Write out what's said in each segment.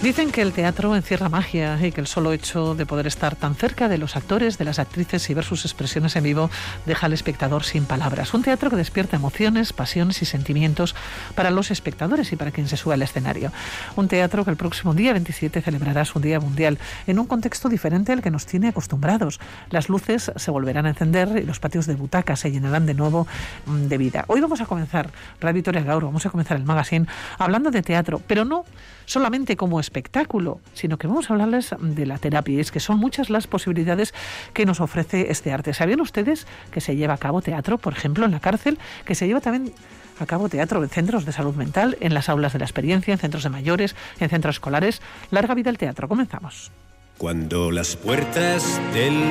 Dicen que el teatro encierra magia y que el solo hecho de poder estar tan cerca de los actores, de las actrices y ver sus expresiones en vivo deja al espectador sin palabras. Un teatro que despierta emociones, pasiones y sentimientos para los espectadores y para quien se sube al escenario. Un teatro que el próximo día 27 celebrará su Día Mundial en un contexto diferente al que nos tiene acostumbrados. Las luces se volverán a encender y los patios de butacas se llenarán de nuevo de vida. Hoy vamos a comenzar, Radio Victoria Gaur, vamos a comenzar el magazine hablando de teatro, pero no solamente como espectáculo, sino que vamos a hablarles de la terapia. Y es que son muchas las posibilidades que nos ofrece este arte. ¿Sabían ustedes que se lleva a cabo teatro, por ejemplo, en la cárcel? Que se lleva también a cabo teatro en centros de salud mental, en las aulas de la experiencia, en centros de mayores, en centros escolares. Larga vida al teatro. Comenzamos. Cuando las puertas del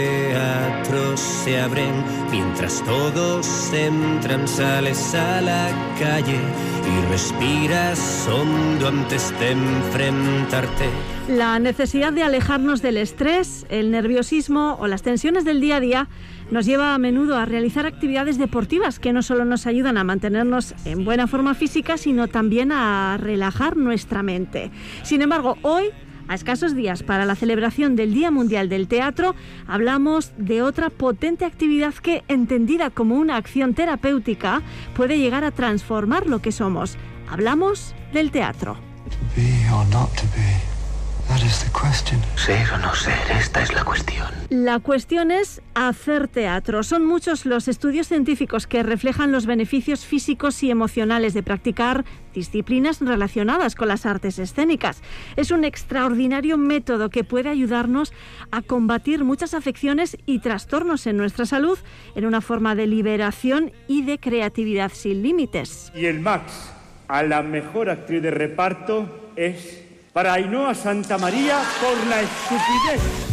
teatro se abren, mientras todos entran, sales a la calle y respiras hondo antes de enfrentarte. La necesidad de alejarnos del estrés, el nerviosismo o las tensiones del día a día nos lleva a menudo a realizar actividades deportivas que no solo nos ayudan a mantenernos en buena forma física, sino también a relajar nuestra mente. Sin embargo, hoy, a escasos días para la celebración del Día Mundial del Teatro, hablamos de otra potente actividad que, entendida como una acción terapéutica, puede llegar a transformar lo que somos. Hablamos del teatro. To be or not to be, that is the question. Ser o no ser, esta es la cuestión. La cuestión es hacer teatro. Son muchos los estudios científicos que reflejan los beneficios físicos y emocionales de practicar disciplinas relacionadas con las artes escénicas. Es un extraordinario método que puede ayudarnos a combatir muchas afecciones y trastornos en nuestra salud en una forma de liberación y de creatividad sin límites. Y el Max a la mejor actriz de reparto es para Ainhoa Santamaría por La estupidez.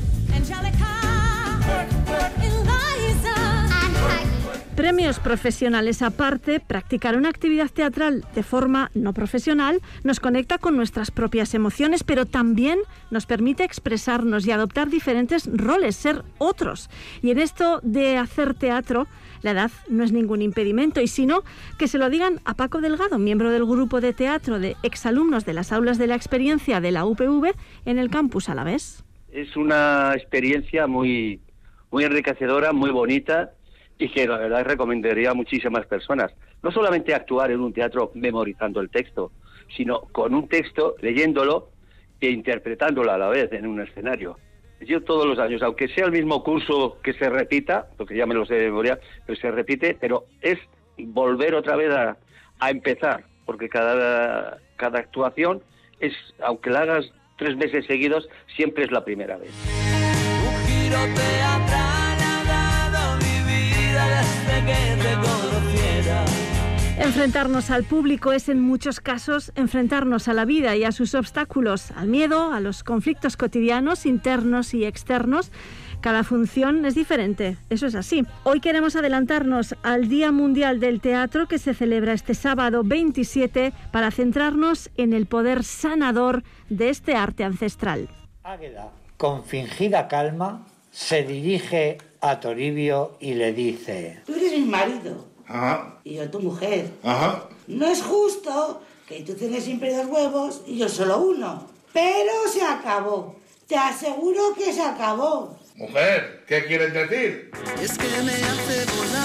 Premios profesionales aparte, practicar una actividad teatral de forma no profesional nos conecta con nuestras propias emociones, pero también nos permite expresarnos y adoptar diferentes roles, ser otros. Y en esto de hacer teatro, la edad no es ningún impedimento, y sino que se lo digan a Paco Delgado, miembro del grupo de teatro de exalumnos de las aulas de la experiencia de la UPV en el campus Alavés. Es una experiencia muy enriquecedora, muy bonita, y que la verdad recomendaría a muchísimas personas. No solamente actuar en un teatro memorizando el texto, sino con un texto, leyéndolo e interpretándolo a la vez en un escenario. Yo todos los años, aunque sea el mismo curso que se repita, porque ya me lo sé de memoria, pero se repite, pero es volver otra vez a empezar, porque cada actuación es, aunque la hagas 3 meses seguidos, siempre es la primera vez. Un giro teatral ha dado mi vida desde que te conociera. Enfrentarnos al público es en muchos casos enfrentarnos a la vida y a sus obstáculos, al miedo, a los conflictos cotidianos, internos y externos. Cada función es diferente, eso es así. Hoy queremos adelantarnos al Día Mundial del Teatro que se celebra este sábado 27 para centrarnos en el poder sanador de este arte ancestral. Águeda, con fingida calma, se dirige a Toribio y le dice: Tú eres mi marido. Ajá. Y yo tu mujer. Ajá. No es justo que tú tengas siempre 2 huevos y yo solo 1. Pero se acabó. Te aseguro que se acabó. Mujer, ¿qué quieres decir? Es que me hace volar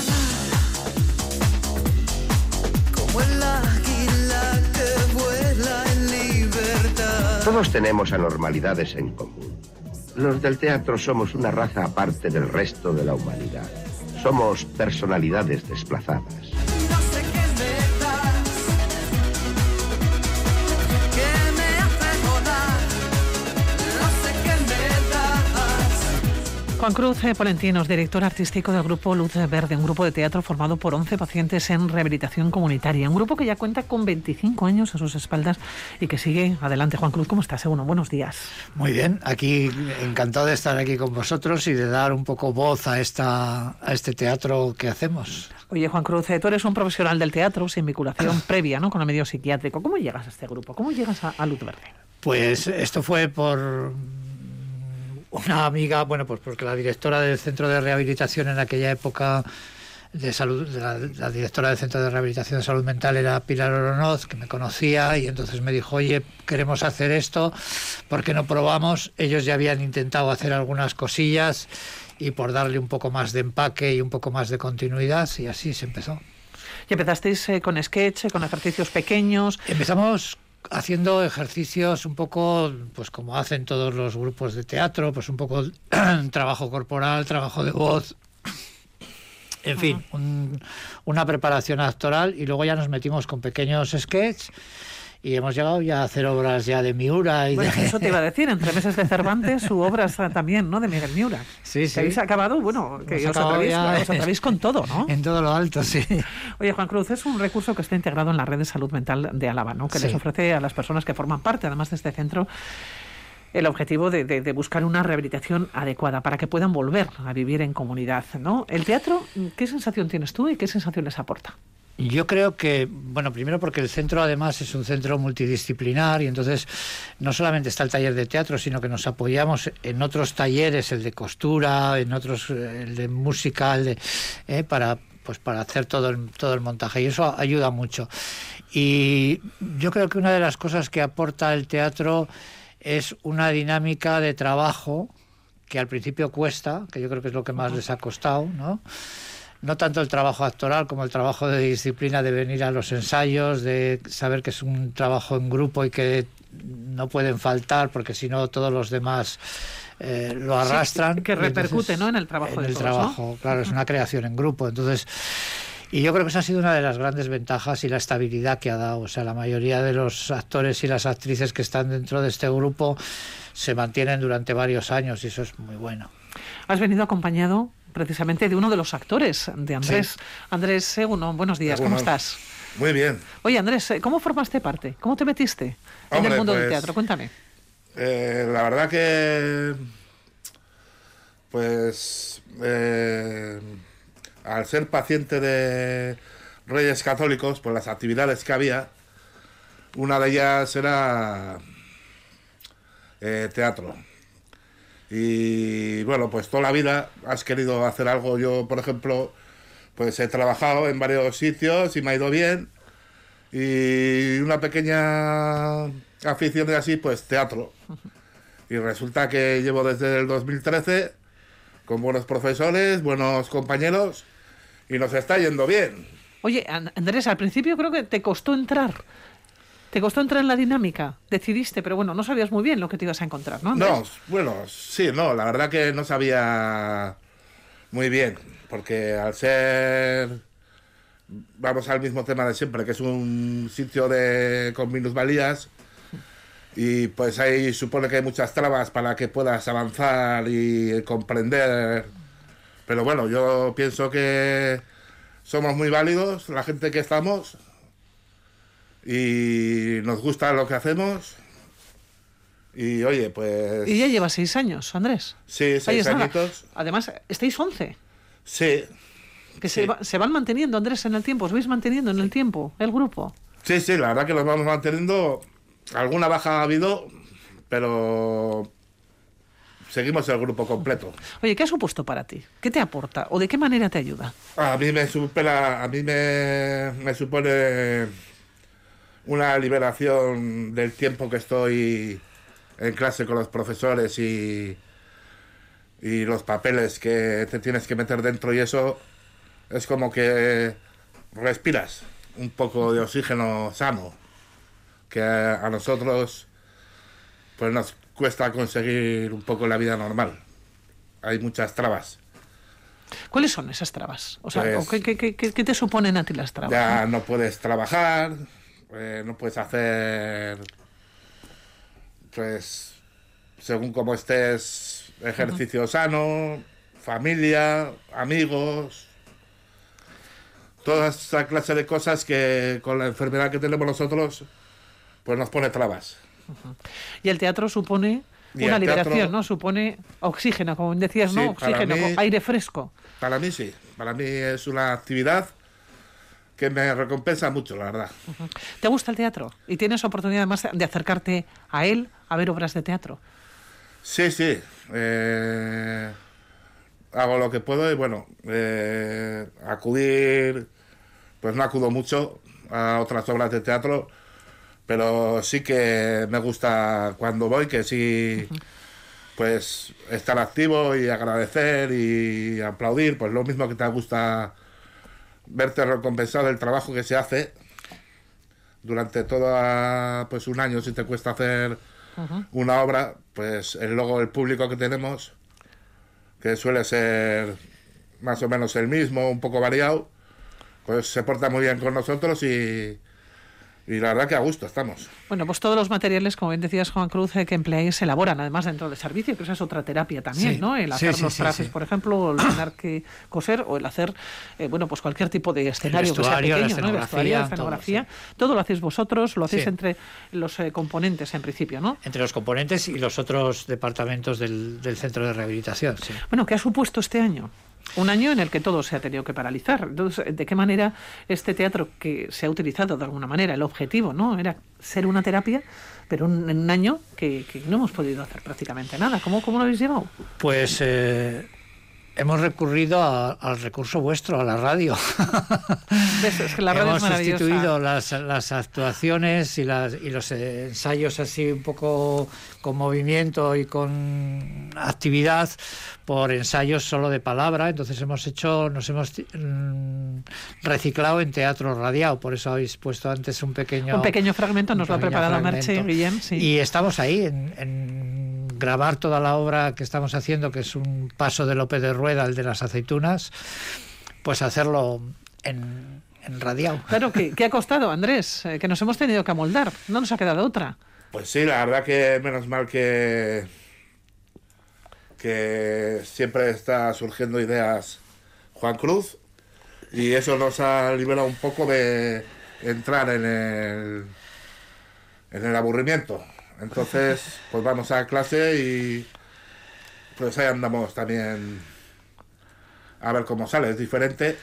como el águila que vuela en libertad. Todos tenemos anormalidades en común. Los del teatro somos una raza aparte del resto de la humanidad. Somos personalidades desplazadas. No sé qué me das, que me hace volar. No sé qué me das. Juan Cruz Polentinos, director artístico del grupo Luz Verde, un grupo de teatro formado por 11 pacientes en rehabilitación comunitaria. Un grupo que ya cuenta con 25 años a sus espaldas y que sigue adelante. Juan Cruz, ¿cómo estás? Buenos días. Muy bien, aquí encantado de estar aquí con vosotros y de dar un poco voz a este teatro que hacemos. Oye, Juan Cruz, tú eres un profesional del teatro sin vinculación previa, ¿no?, con el medio psiquiátrico. ¿Cómo llegas a este grupo? ¿Cómo llegas a Luz Verde? Pues esto fue por una amiga, bueno, pues porque la directora del centro de rehabilitación en aquella época de salud, la directora del Centro de Rehabilitación de Salud Mental era Pilar Oronoz, que me conocía, y entonces me dijo, oye, queremos hacer esto, ¿por qué no probamos? Ellos ya habían intentado hacer algunas cosillas y por darle un poco más de empaque y un poco más de continuidad, y así se empezó. ¿Y empezasteis con sketch, con ejercicios pequeños? Empezamos haciendo ejercicios un poco, pues como hacen todos los grupos de teatro, pues un poco trabajo corporal, trabajo de voz, en fin, una preparación actoral, y luego ya nos metimos con pequeños sketches y hemos llegado ya a hacer obras ya de Miura. Bueno, eso te iba a decir, entre meses de Cervantes, su obra también, ¿no?, de Miguel Miura. Sí, sí. Que habéis acabado, bueno, que os atrevéis con todo, ¿no? En todo lo alto, sí. Oye, Juan Cruz, es un recurso que está integrado en la red de salud mental de Álava, ¿no?, que les ofrece a las personas que forman parte, además de este centro, el objetivo de buscar una rehabilitación adecuada para que puedan volver a vivir en comunidad, ¿no? El teatro, ¿qué sensación tienes tú y qué sensación les aporta? Yo creo que, bueno, primero porque el centro además es un centro multidisciplinar, y entonces no solamente está el taller de teatro, sino que nos apoyamos en otros talleres, el de costura, en otros, el de música, para hacer todo el montaje, y eso ayuda mucho. Y yo creo que una de las cosas que aporta el teatro es una dinámica de trabajo que al principio cuesta, que yo creo que es lo que más les ha costado, ¿no? No tanto el trabajo actoral como el trabajo de disciplina, de venir a los ensayos, de saber que es un trabajo en grupo y que no pueden faltar, porque si no todos los demás lo arrastran. Sí, que repercute, entonces, ¿no?, en el trabajo de todos, trabajo, ¿no? Claro, es una creación en grupo. Entonces, y yo creo que esa ha sido una de las grandes ventajas y la estabilidad que ha dado. O sea, la mayoría de los actores y las actrices que están dentro de este grupo se mantienen durante varios años, y eso es muy bueno. Has venido acompañado precisamente de uno de los actores, de Andrés. Sí. Andrés Seguno, buenos días, ¿cómo estás? Muy bien. Oye, Andrés, ¿cómo formaste parte? ¿Cómo te metiste en el mundo del teatro? Cuéntame. La verdad que, al ser paciente de Reyes Católicos, pues las actividades que había, una de ellas era teatro. Y bueno, pues toda la vida has querido hacer algo. Yo, por ejemplo, pues he trabajado en varios sitios y me ha ido bien. Y una pequeña afición de así, pues teatro. Y resulta que llevo desde el 2013 con buenos profesores, buenos compañeros, y nos está yendo bien. Oye, Andrés, al principio creo que te costó entrar. ¿Te costó entrar en la dinámica? Decidiste, pero bueno, no sabías muy bien lo que te ibas a encontrar, ¿no, Andrés? No, bueno, sí, no, la verdad que no sabía muy bien, porque al ser, vamos al mismo tema de siempre, que es un sitio con minusvalías, y pues ahí supone que hay muchas trabas para que puedas avanzar y comprender. Pero bueno, yo pienso que somos muy válidos, la gente que estamos, y nos gusta lo que hacemos. Y oye, pues... Y ya lleva 6 años, Andrés. Sí, 6 añitos. Además, estáis 11. Sí. Que sí. Se van manteniendo, Andrés, en el tiempo. ¿Os vais manteniendo en el tiempo, el grupo? Sí, sí, la verdad que los vamos manteniendo. Alguna baja ha habido, pero seguimos el grupo completo. Oye, ¿qué ha supuesto para ti? ¿Qué te aporta? ¿O de qué manera te ayuda? A mí me supone una liberación del tiempo que estoy en clase con los profesores y los papeles que te tienes que meter dentro, y eso es como que respiras un poco de oxígeno sano, que a nosotros pues nos cuesta conseguir un poco la vida normal. Hay muchas trabas. ¿Cuáles son esas trabas? O sea, pues, ¿qué te suponen a ti las trabas? Ya no puedes trabajar, no puedes hacer, pues, según como estés, ejercicio sano, familia, amigos, toda esa clase de cosas que con la enfermedad que tenemos nosotros, pues nos pone trabas. Y el teatro supone una liberación, ¿no? Supone oxígeno, como decías, sí, ¿no? Oxígeno, aire fresco. Para mí sí, para mí es una actividad que me recompensa mucho, la verdad. ¿Te gusta el teatro? ¿Y tienes oportunidad además de acercarte a él, a ver obras de teatro? Sí, sí. hago lo que puedo y bueno, acudir, pues no acudo mucho a otras obras de teatro, pero sí que me gusta cuando voy, que sí, pues estar activo y agradecer y aplaudir, pues lo mismo que te gusta verte recompensado el trabajo que se hace durante todo pues un año. Si te cuesta hacer una obra, pues luego el público que tenemos, que suele ser más o menos el mismo, un poco variado, pues se porta muy bien con nosotros y la verdad que a gusto estamos. Bueno, pues todos los materiales, como bien decías, Juan Cruz, que empleáis se elaboran además dentro del servicio, que esa es otra terapia también, sí, ¿no? El hacer sí, los sí, trajes, sí. por ejemplo, o el tener que coser, o el hacer, bueno, pues cualquier tipo de escenario que sea pequeño, ¿no? El vestuario, la escenografía, todo lo hacéis vosotros, lo hacéis entre los componentes en principio, ¿no? Entre los componentes y los otros departamentos del centro de rehabilitación, sí. Bueno, ¿qué ha supuesto este año? Un año en el que todo se ha tenido que paralizar. Entonces, ¿de qué manera este teatro, que se ha utilizado de alguna manera, el objetivo, ¿no?, era ser una terapia, pero en un año que no hemos podido hacer prácticamente nada? ¿Cómo lo habéis llevado? Pues hemos recurrido al recurso vuestro, a la radio. Es que la radio hemos es maravillosa. sustituido las actuaciones y los ensayos así un poco con movimiento y con actividad por ensayos solo de palabra. Entonces nos hemos reciclado en teatro radiado. Por eso habéis puesto antes un pequeño fragmento, nos lo ha preparado Merche Guillem. Sí. Y estamos ahí en grabar toda la obra que estamos haciendo, que es un paso de Lope de Rueda, el de las aceitunas, pues hacerlo en radial. Claro, ¿qué ha costado, Andrés? Que nos hemos tenido que amoldar, no nos ha quedado otra. Pues sí, la verdad que menos mal que siempre está surgiendo ideas Juan Cruz, y eso nos ha liberado un poco de entrar en el aburrimiento. Entonces, pues vamos a clase y pues ahí andamos también a ver cómo sale. Es diferente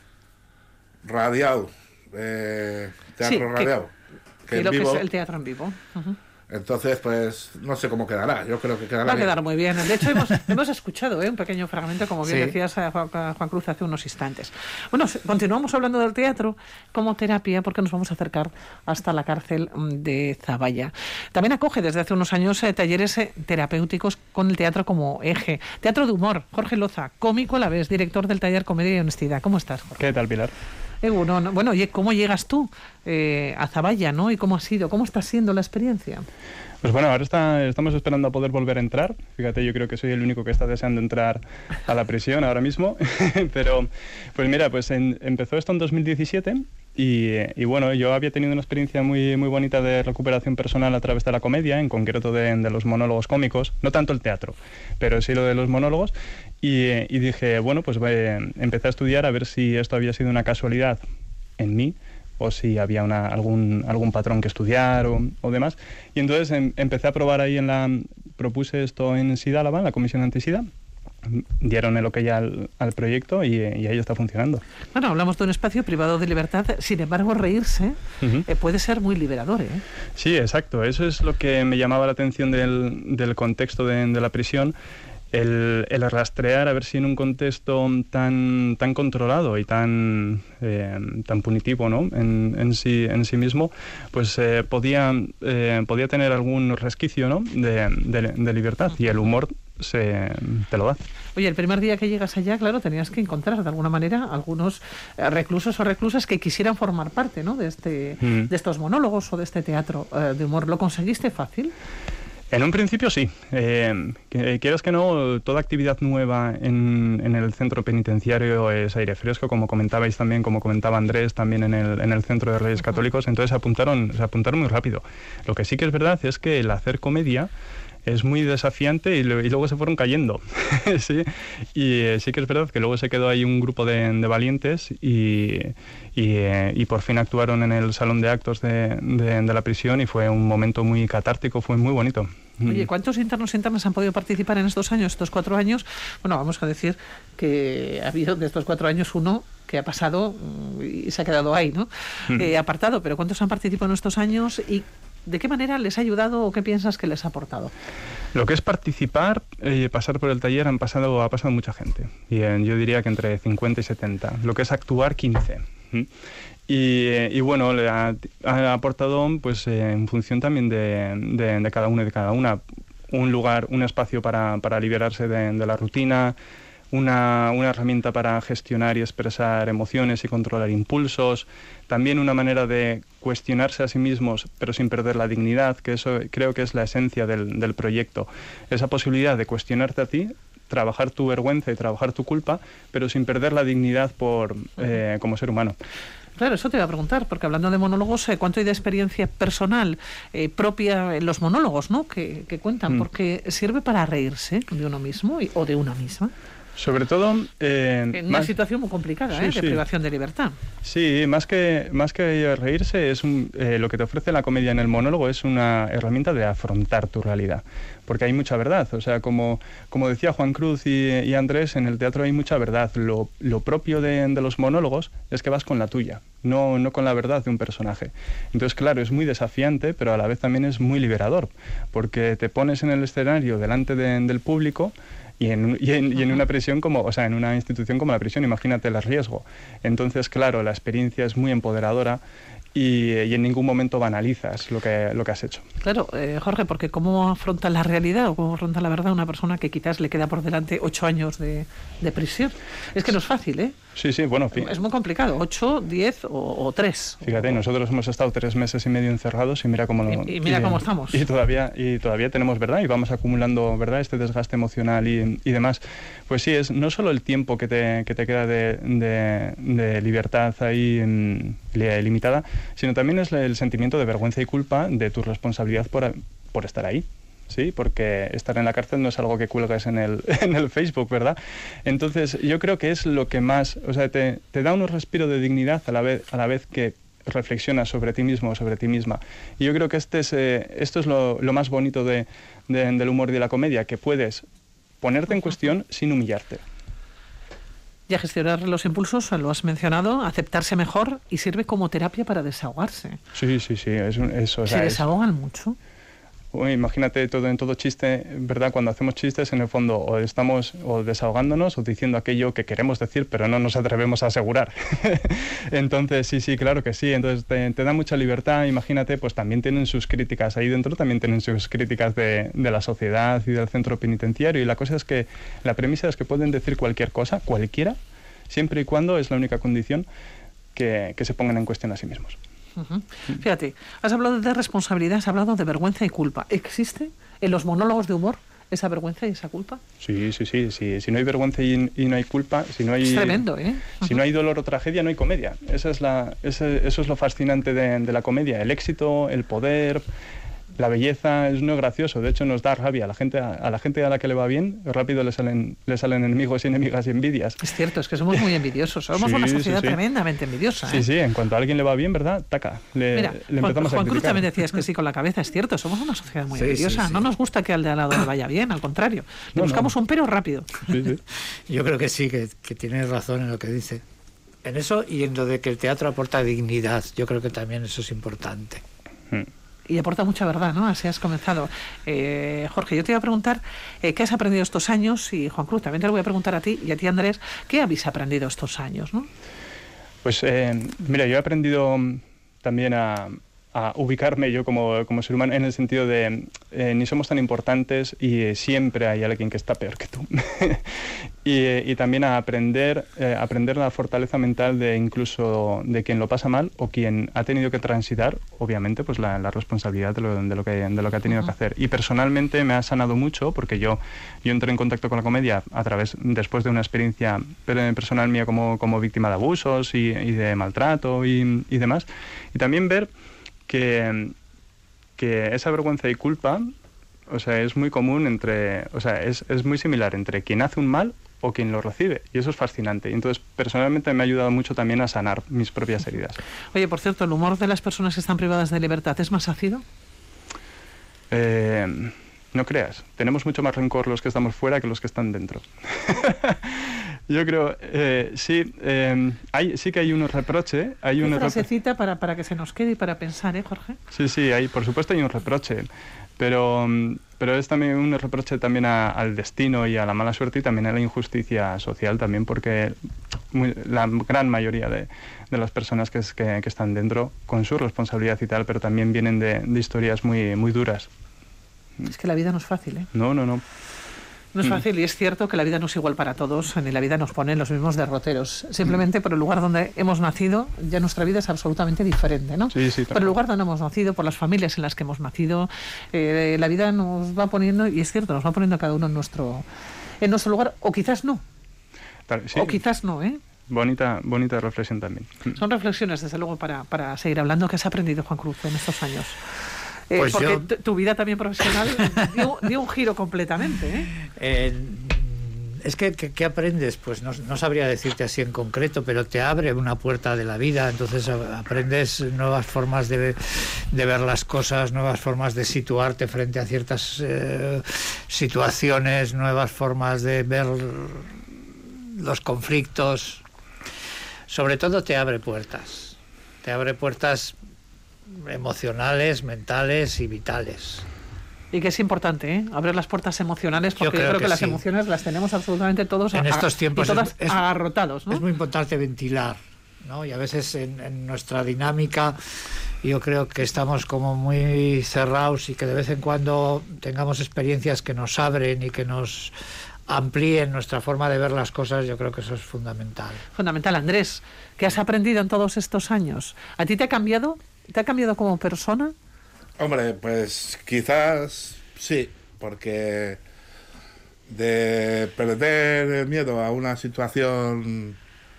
radiado, teatro radiado, que en lo vivo. Que es el teatro en vivo. Entonces, pues no sé cómo quedará. Yo creo que quedará Va a bien. quedar muy bien. De hecho, hemos escuchado un pequeño fragmento, como bien decías, Juan Cruz, hace unos instantes. Bueno, continuamos hablando del teatro como terapia, porque nos vamos a acercar hasta la cárcel de Zaballa. También acoge desde hace unos años talleres terapéuticos con el teatro como eje. Teatro de humor. Jorge Loza, cómico a la vez, director del taller Comedia y Honestidad. ¿Cómo estás, Jorge? ¿Qué tal, Pilar? Bueno, oye, ¿cómo llegas tú a Zaballa, ¿no? ¿Y cómo ha sido? ¿Cómo está siendo la experiencia? Pues bueno, ahora estamos esperando a poder volver a entrar. Fíjate, yo creo que soy el único que está deseando entrar a la prisión ahora mismo. Pero, pues mira, pues empezó esto en 2017 y bueno, yo había tenido una experiencia muy, muy bonita de recuperación personal a través de la comedia, en concreto de los monólogos cómicos, no tanto el teatro, pero sí lo de los monólogos. Y dije, bueno, pues empecé a estudiar a ver si esto había sido una casualidad en mí, o si había algún patrón que estudiar o demás. Y entonces empecé a probar ahí propuse esto en SIDA Álava, en la Comisión Antisida. Dieron el ok al proyecto y ahí está funcionando. Bueno, hablamos de un espacio privado de libertad, sin embargo reírse puede ser muy liberador, ¿eh? Sí, exacto. Eso es lo que me llamaba la atención del contexto de la prisión. El rastrear, a ver si en un contexto tan controlado y tan punitivo, ¿no?, en sí mismo, pues podía tener algún resquicio, ¿no?, de libertad, y el humor te lo da. Oye, el primer día que llegas allá, claro, tenías que encontrar de alguna manera algunos reclusos o reclusas que quisieran formar parte, ¿no?, de estos monólogos o de este teatro de humor. ¿Lo conseguiste fácil? En un principio sí. Quieras que no, toda actividad nueva en el centro penitenciario es aire fresco, como comentabais también, como comentaba Andrés, también en el centro de Reyes Católicos. Entonces se apuntaron muy rápido. Lo que sí que es verdad es que el hacer comedia es muy desafiante y luego se fueron cayendo. Sí. Y sí que es verdad que luego se quedó ahí un grupo de valientes y por fin actuaron en el salón de actos de la prisión, y fue un momento muy catártico, fue muy bonito. Oye, ¿cuántos internos e internas han podido participar en estos 4 años? Bueno, vamos a decir que ha habido de estos 4 años uno que ha pasado y se ha quedado ahí, ¿no? Apartado, pero ¿cuántos han participado en estos años y de qué manera les ha ayudado o qué piensas que les ha aportado? Lo que es participar, pasar por el taller, ha pasado mucha gente. Y yo diría que entre 50 y 70. Lo que es actuar, 15. Y bueno, le ha aportado, pues en función también de cada uno y de cada una, un lugar, un espacio para liberarse de la rutina, una herramienta para gestionar y expresar emociones y controlar impulsos, también una manera de cuestionarse a sí mismos pero sin perder la dignidad, que eso creo que es la esencia del proyecto, esa posibilidad de cuestionarte a ti, trabajar tu vergüenza y trabajar tu culpa, pero sin perder la dignidad como ser humano. Claro, eso te iba a preguntar, porque hablando de monólogos, ¿cuánto hay de experiencia personal propia en los monólogos, ¿no? que cuentan? Porque sirve para reírse de uno mismo o de una misma. Sobre todo... en una situación muy complicada, de privación de libertad. Sí, más que reírse, es lo que te ofrece la comedia en el monólogo es una herramienta de afrontar tu realidad. Porque hay mucha verdad. O sea, como decía Juan Cruz y Andrés, en el teatro hay mucha verdad. Lo propio de los monólogos es que vas con la tuya, no con la verdad de un personaje. Entonces, claro, es muy desafiante, pero a la vez también es muy liberador. Porque te pones en el escenario delante del público y en una prisión en una institución como la prisión, imagínate el riesgo. Entonces, claro, la experiencia es muy empoderadora y en ningún momento banalizas lo que has hecho. Claro, Jorge, porque ¿cómo afronta la realidad o cómo afronta la verdad una persona que quizás le queda por delante 8 años de prisión? Es que no es fácil, ¿eh? Sí, bueno. Es muy complicado, 8, 10 o 3. Fíjate, nosotros hemos estado 3 meses y medio encerrados y mira cómo cómo estamos. Y todavía tenemos verdad y vamos acumulando verdad, este desgaste emocional y demás. Pues sí, es no solo el tiempo que te queda de libertad ahí limitada, sino también es el sentimiento de vergüenza y culpa de tu responsabilidad por estar ahí. Sí, porque estar en la cárcel no es algo que cuelgues en el Facebook, ¿verdad? Entonces, yo creo que es lo que más, o sea, te da un respiro de dignidad a la vez que reflexionas sobre ti mismo o sobre ti misma. Y yo creo que esto es lo más bonito del humor y de la comedia, que puedes ponerte en cuestión sin humillarte. Y a gestionar los impulsos, lo has mencionado, aceptarse mejor y sirve como terapia para desahogarse. Sí. ¿Se desahogan mucho? Imagínate en todo chiste, ¿verdad? Cuando hacemos chistes, en el fondo, o estamos desahogándonos o diciendo aquello que queremos decir, pero no nos atrevemos a asegurar. Entonces, sí, claro que sí. Entonces, te da mucha libertad. Imagínate, pues también tienen sus críticas. Ahí dentro también tienen sus críticas de la sociedad y del centro penitenciario. Y la cosa es que, la premisa es que pueden decir cualquier cosa, cualquiera, siempre y cuando es la única condición que se pongan en cuestión a sí mismos. Fíjate, has hablado de responsabilidad, has hablado de vergüenza y culpa. ¿Existe en los monólogos de humor esa vergüenza y esa culpa? Sí. Si no hay vergüenza y no hay culpa, si no hay... Es tremendo, ¿eh? Si no hay dolor o tragedia, no hay comedia. Eso es lo fascinante de la comedia. El éxito, el poder... La belleza es no gracioso, de hecho nos da rabia. A la gente a la que le va bien, rápido le salen enemigos y enemigas y envidias. Es cierto, es que somos muy envidiosos. Somos una sociedad tremendamente envidiosa. Sí, en cuanto a alguien le va bien, ¿verdad? Taca. Mira, le empezamos Juan Cruz también decías que sí con la cabeza, es cierto. Somos una sociedad muy envidiosa. No nos gusta que al de al lado le vaya bien, al contrario. Buscamos un pero rápido. Sí. Yo creo que sí, que tienes razón en lo que dice. En eso y en lo de que el teatro aporta dignidad. Yo creo que también eso es importante. Y aporta mucha verdad, ¿no? Así has comenzado. Jorge, yo te iba a preguntar qué has aprendido estos años, y Juan Cruz, también te lo voy a preguntar a ti y a ti, Andrés, ¿qué habéis aprendido estos años, no? Pues mira, yo he aprendido también a ubicarme yo como ser humano en el sentido de ni somos tan importantes y siempre hay alguien que está peor que tú. y también a aprender la fortaleza mental de incluso de quien lo pasa mal o quien ha tenido que transitar, obviamente, pues la responsabilidad de lo que ha tenido que hacer. Y personalmente me ha sanado mucho porque yo entré en contacto con la comedia después de una experiencia personal mía como víctima de abusos y de maltrato y demás. Y también ver que esa vergüenza y culpa, o sea, es muy común es muy similar entre quien hace un mal o quien lo recibe, y eso es fascinante. Y entonces, personalmente me ha ayudado mucho también a sanar mis propias heridas. Oye, por cierto, ¿el humor de las personas que están privadas de libertad es más ácido? No creas, tenemos mucho más rencor los que estamos fuera que los que están dentro. Yo creo, sí que hay un reproche. Hay una frasecita para que se nos quede y para pensar, ¿eh, Jorge? Sí, por supuesto hay un reproche, pero pero es también un reproche también al destino y a la mala suerte y también a la injusticia social también, porque la gran mayoría de las personas que están dentro, con su responsabilidad y tal, pero también vienen de historias muy, muy duras. Es que la vida no es fácil, ¿eh? No. No es fácil, y es cierto que la vida no es igual para todos, ni la vida nos pone en los mismos derroteros. Simplemente por el lugar donde hemos nacido, ya nuestra vida es absolutamente diferente, ¿no? Sí, por el lugar donde hemos nacido, por las familias en las que hemos nacido, la vida nos va poniendo, y es cierto, nos va poniendo a cada uno en nuestro lugar, o quizás no. Sí. O quizás no, ¿eh? Bonita reflexión también. Son reflexiones, desde luego, para seguir hablando. ¿Qué has aprendido, Juan Cruz, en estos años? Pues porque tu vida también profesional dio un giro completamente, ¿eh? Es que ¿qué aprendes? Pues no sabría decirte así en concreto, pero te abre una puerta de la vida, entonces aprendes nuevas formas de ver las cosas, nuevas formas de situarte frente a ciertas situaciones, nuevas formas de ver los conflictos. Sobre todo te abre puertas emocionales, mentales y vitales. Y que es importante, ¿eh? Abrir las puertas emocionales, porque yo creo que las sí. Emociones las tenemos absolutamente todos en estos tiempos, y todas agarrotados, ¿no? Es muy importante ventilar, ¿no? Y a veces en nuestra dinámica yo creo que estamos como muy cerrados, y que de vez en cuando tengamos experiencias que nos abren y que nos amplíen nuestra forma de ver las cosas. Yo creo que eso es fundamental. Fundamental. Andrés, ¿qué has aprendido en todos estos años? ¿A ti te ha cambiado? ¿Te ha cambiado como persona? Hombre, pues quizás sí, porque de perder el miedo a una situación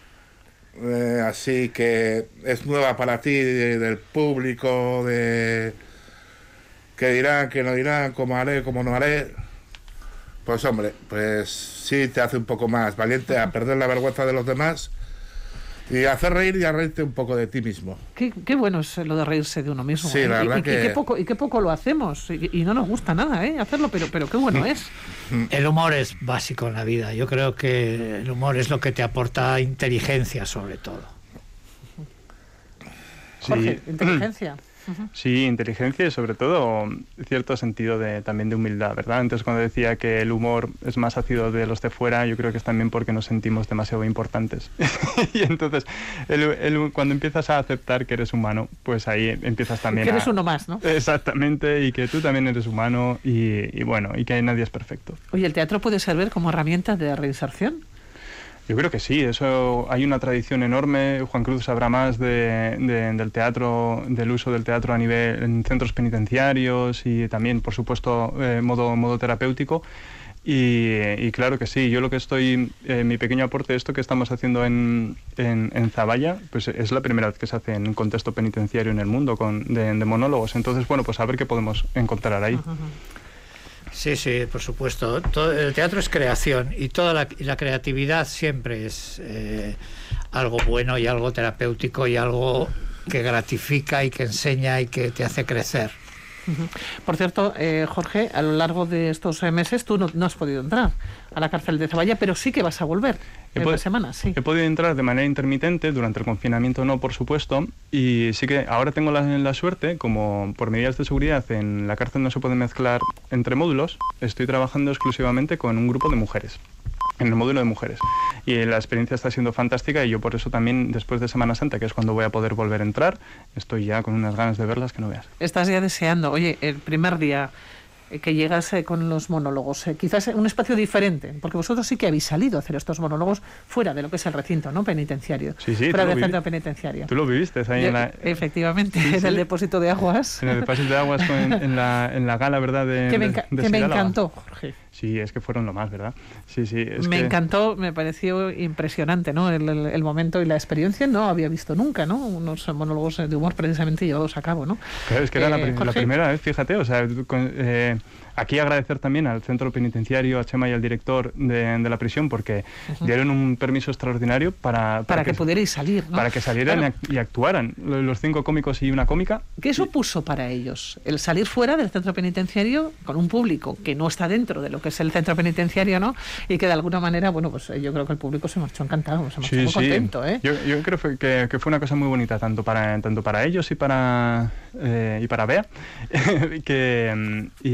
así que es nueva para ti, del público, de que dirán, que no dirán, cómo haré, cómo no haré, pues hombre, pues sí te hace un poco más valiente a perder la vergüenza de los demás y hacer reír y a reírte un poco de ti mismo. Qué bueno es lo de reírse de uno mismo. Sí, la verdad que... qué poco lo hacemos, y no nos gusta nada, hacerlo, pero qué bueno es. El humor es básico en la vida. Yo creo que el humor es lo que te aporta inteligencia, sobre todo. Jorge, inteligencia. Sí, inteligencia y sobre todo cierto sentido también de humildad, ¿verdad? Entonces, cuando decía que el humor es más ácido de los de fuera, yo creo que es también porque nos sentimos demasiado importantes. Y entonces, cuando empiezas a aceptar que eres humano, pues ahí empiezas también que eres uno más, ¿no? Exactamente, y que tú también eres humano y bueno, y que nadie es perfecto. Oye, ¿el teatro puede servir como herramienta de reinserción? Yo creo que sí, eso hay una tradición enorme. Juan Cruz sabrá más del teatro, del uso del teatro a nivel en centros penitenciarios y también, por supuesto, modo terapéutico. Y claro que sí, yo lo que mi pequeño aporte, esto que estamos haciendo en Zavalla, pues es la primera vez que se hace en un contexto penitenciario en el mundo de monólogos. Entonces, bueno, pues a ver qué podemos encontrar ahí. Sí, por supuesto. El teatro es creación, y toda la creatividad siempre es algo bueno y algo terapéutico y algo que gratifica y que enseña y que te hace crecer. Por cierto, Jorge, a lo largo de estos meses tú no has podido entrar a la cárcel de Zavalla, pero sí que vas a volver en 2 semanas, sí. He podido entrar de manera intermitente, durante el confinamiento no, por supuesto, y sí que ahora tengo la suerte, como por medidas de seguridad en la cárcel no se puede mezclar entre módulos, estoy trabajando exclusivamente con un grupo de mujeres, en el módulo de mujeres, y la experiencia está siendo fantástica, y yo por eso también, después de Semana Santa, que es cuando voy a poder volver a entrar, estoy ya con unas ganas de verlas que no veas. Estás ya deseando. Oye, el primer día que llegas con los monólogos, quizás un espacio diferente, porque vosotros sí que habéis salido a hacer estos monólogos fuera de lo que es el recinto, ¿no?, penitenciario. Sí, fuera del centro penitenciario. Tú lo viviste ahí efectivamente, en el depósito de aguas. En el depósito de aguas, en la gala, ¿verdad? Que me encantó, Jorge. Sí, es que fueron lo más, ¿verdad? Sí. Encantó, me pareció impresionante, ¿no? El momento y la experiencia, no había visto nunca, ¿no? Unos monólogos de humor precisamente llevados a cabo, ¿no? Claro, es que era la primera vez, fíjate, o sea, aquí agradecer también al centro penitenciario, a Chema y al director de la prisión, porque dieron un permiso extraordinario para que pudierais salir, ¿no? Para que salieran, claro, y actuaran los 5 cómicos y una cómica. ¿Qué supuso para ellos el salir fuera del centro penitenciario con un público que no está dentro de lo que es el centro penitenciario, ¿no? Y que de alguna manera, bueno, pues yo creo que el público se marchó encantado, se marchó muy contento, ¿eh? Yo creo que fue una cosa muy bonita, tanto para ellos y para Bea, pero también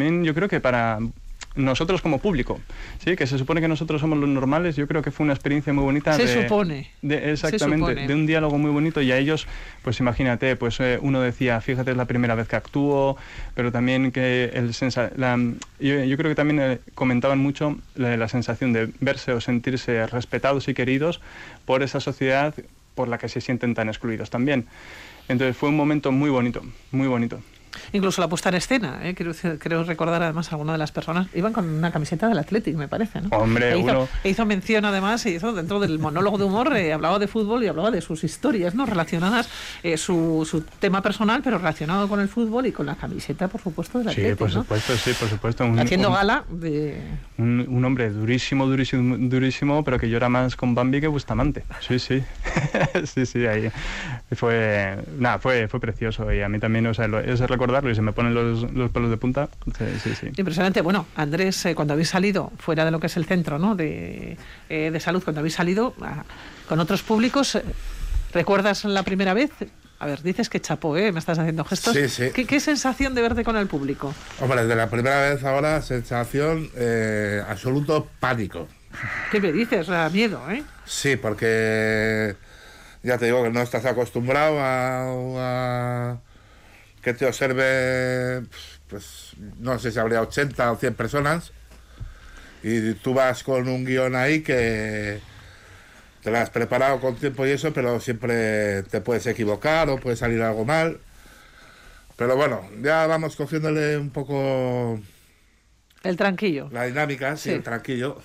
también yo creo que para nosotros como público, sí, que se supone que nosotros somos los normales, yo creo que fue una experiencia muy bonita. Exactamente, de un diálogo muy bonito, y a ellos, pues imagínate, pues uno decía, fíjate, es la primera vez que actúo, pero también que yo creo que también comentaban mucho la sensación de verse o sentirse respetados y queridos por esa sociedad por la que se sienten tan excluidos también. Entonces fue un momento muy bonito, muy bonito. Incluso la puesta en escena, creo recordar además alguna de las personas iban con una camiseta del Athletic, me parece, ¿no? Hombre, hizo mención además, hizo dentro del monólogo de humor, hablaba de fútbol y hablaba de sus historias, ¿no? Relacionadas, su tema personal, pero relacionado con el fútbol y con la camiseta, por supuesto, del Athletic, por supuesto. Haciendo gala de... Un hombre durísimo, pero que llora más con Bambi que Bustamante. Sí. sí, ahí fue precioso, y a mí también, o sea, es recordarlo y se me ponen los pelos de punta. Sí. Impresionante. Bueno, Andrés, cuando habéis salido fuera de lo que es el centro, ¿no?, de salud, cuando habéis salido con otros públicos, ¿recuerdas la primera vez? A ver, dices que chapó, me estás haciendo gestos. Sí. ¿Qué sensación de verte con el público? Hombre, de la primera vez ahora, sensación absoluto pánico. ¿Qué me dices? Miedo, ¿eh? Sí, porque ya te digo que no estás acostumbrado a que te observe, pues no sé si habría 80 o 100 personas, y tú vas con un guión ahí que te lo has preparado con tiempo y eso, pero siempre te puedes equivocar o puede salir algo mal. Pero bueno, ya vamos cogiéndole un poco... El tranquillo. La dinámica, sí, el tranquillo.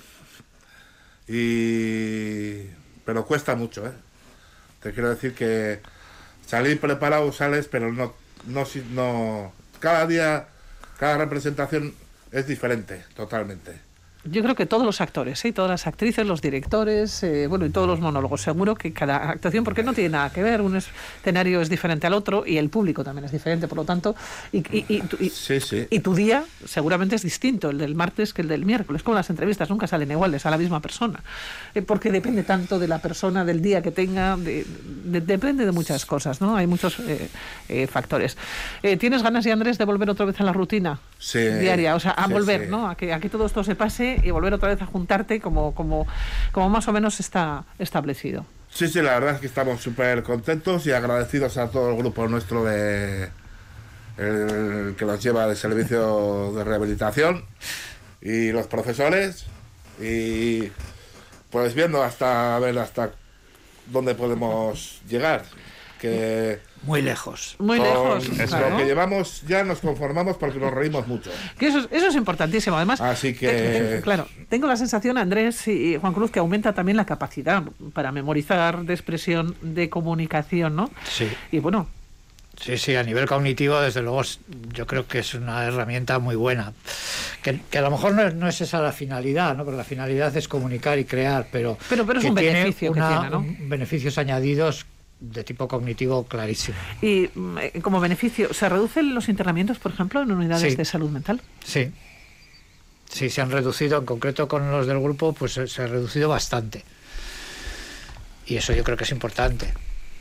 Pero cuesta mucho, ¿eh? Te quiero decir que salir preparado sales, pero no, cada día, cada representación es diferente, totalmente. Yo creo que todos los actores, todas las actrices, los directores, y todos los monólogos, seguro que cada actuación, porque no tiene nada que ver, un escenario es diferente al otro y el público también es diferente, por lo tanto, y tu día seguramente es distinto, el del martes que el del miércoles, como las entrevistas nunca salen iguales a la misma persona, porque depende tanto de la persona, del día que tenga, depende de muchas cosas, ¿no? Hay muchos factores. ¿Tienes ganas ya, Andrés, de volver otra vez a la rutina diaria? O sea, a volver, ¿no? A que todo esto se pase y volver otra vez a juntarte como más o menos está establecido. Sí, la verdad es que estamos súper contentos y agradecidos a todo el grupo nuestro el que nos lleva de servicio de rehabilitación y los profesores, y pues viendo hasta dónde podemos llegar, que muy lejos. Muy lejos. Claro. Lo que llevamos ya nos conformamos porque nos reímos mucho. Que eso es importantísimo. Además, así que... claro, tengo la sensación, Andrés y Juan Cruz, que aumenta también la capacidad para memorizar, de expresión, de comunicación, ¿no? Sí. Y bueno... Sí, a nivel cognitivo, desde luego, yo creo que es una herramienta muy buena. Que a lo mejor no es esa la finalidad, ¿no? Porque la finalidad es comunicar y crear, pero es un beneficio que tiene, ¿no? Beneficios añadidos de tipo cognitivo clarísimo. Y como beneficio, ¿se reducen los internamientos, por ejemplo, en unidades de salud mental? Sí, se han reducido, en concreto con los del grupo, pues se ha reducido bastante. Y eso yo creo que es importante.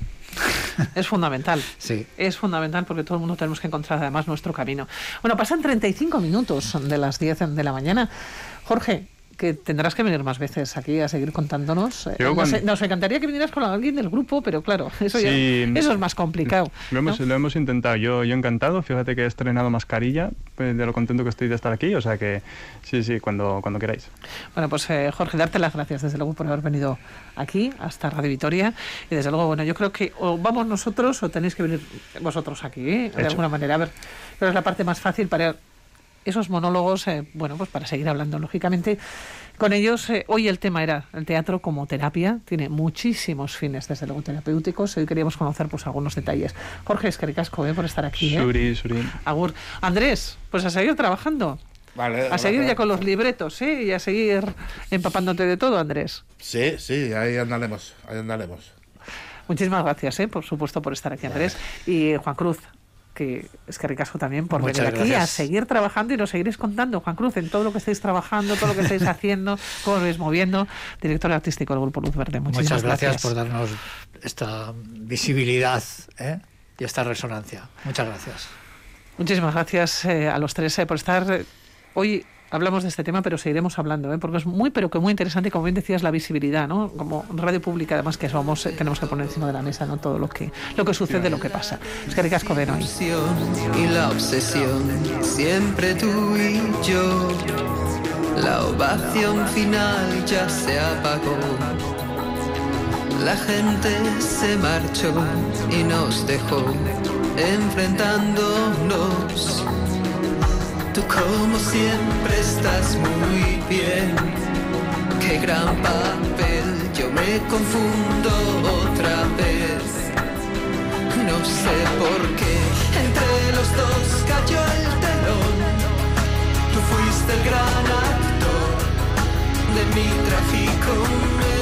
Es fundamental. Sí. Es fundamental porque todo el mundo tenemos que encontrar además nuestro camino. Bueno, pasan 35 minutos de las 10 de la mañana. Jorge, que tendrás que venir más veces aquí a seguir contándonos. Nos encantaría que vinieras con alguien del grupo, pero claro, eso es más complicado. Lo hemos intentado. Yo encantado. Fíjate que he estrenado mascarilla, de lo contento que estoy de estar aquí. O sea que sí, cuando queráis. Bueno, pues Jorge, darte las gracias desde luego por haber venido aquí hasta Radio Vitoria. Y desde luego, bueno, yo creo que o vamos nosotros o tenéis que venir vosotros aquí, de alguna manera. A ver, pero es la parte más fácil para esos monólogos, pues para seguir hablando, lógicamente, con ellos. Hoy el tema era el teatro como terapia, tiene muchísimos fines, desde luego, terapéuticos. Hoy queríamos conocer pues algunos detalles. Jorge, eskerrik asko por estar aquí. Suri. Agur. Andrés, pues a seguir trabajando. Vale, a seguir ya con los libretos, y a seguir empapándote de todo, Andrés. Sí, ahí andaremos. Muchísimas gracias, por supuesto, por estar aquí, Andrés. Y Juan Cruz, que es que ricasco también por venir aquí a seguir trabajando, y nos seguiréis contando, Juan Cruz, en todo lo que estáis trabajando, todo lo que estáis haciendo, cómo os vais moviendo. Director artístico del Grupo Luz Verde, muchas gracias por darnos esta visibilidad y esta resonancia. Muchas gracias. Muchísimas gracias a los tres por estar hoy. Hablamos de este tema, pero seguiremos hablando, porque es muy interesante, y como bien decías, la visibilidad, ¿no? Como radio pública, además, que somos, tenemos que poner encima de la mesa, ¿no? Todo lo que sucede, lo que pasa. Es que ricasco de hoy. Y la obsesión, siempre tú y yo. La ovación final ya se apagó. La gente se marchó y nos dejó enfrentándonos. Tú como siempre estás muy bien. Qué gran papel, yo me confundo otra vez. No sé por qué entre los dos cayó el telón. Tú fuiste el gran actor de mi trágico